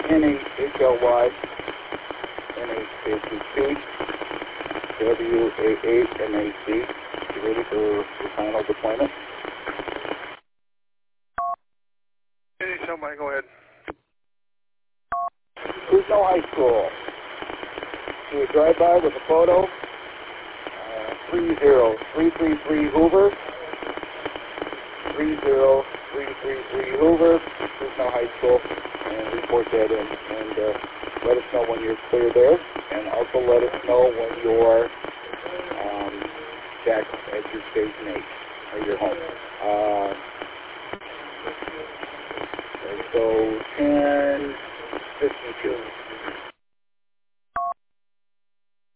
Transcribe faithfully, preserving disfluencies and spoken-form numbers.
N H H L Y, N H A T T, W A eight M A C. You ready for the final deployment? N H L Y, go ahead. Fresno High School. Do a drive-by with a photo. Uh, three zero three three three Hoover. three zero three three three Hoover, Fresno High School, and report that in. And uh, let us know when you're clear there, and also let us know when you're um, back at your station eight, or your home. Uh, so ten fifty-two.